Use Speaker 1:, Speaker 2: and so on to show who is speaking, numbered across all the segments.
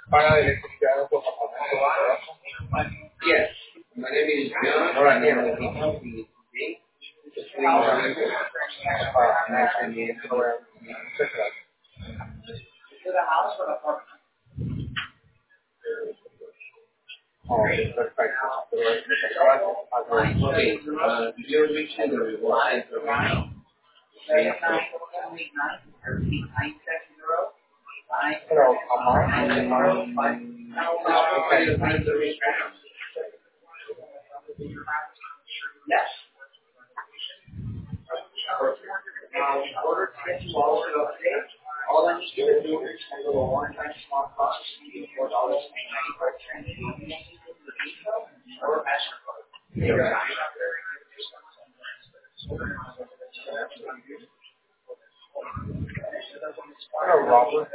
Speaker 1: Paga de electricidad en tu apartamento. Yes. My name is John. Ahora bien, perfecto. Okay, you're reaching the reward right now. Pero, in order to get you all set up today, all I need you to do is send a little one-time small processing fee of $4.95 or MasterCard. Hello, Robert.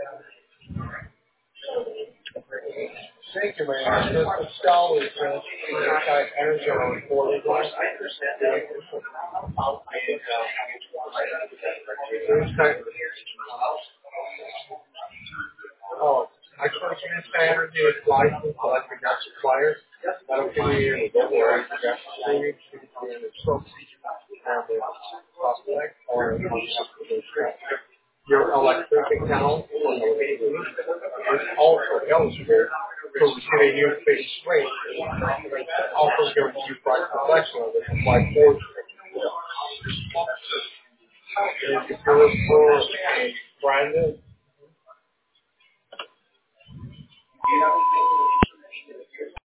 Speaker 1: Thank you, man. The style is energy on 40 dollars. Oh, I try to understand the license, electric gas suppliers. That'll give you the gas food, and the subsidy, and the prospect, or your electric account, is also eligible to receive a new fixed rate. Also gives you price protection of the supply portion. If you look for a branded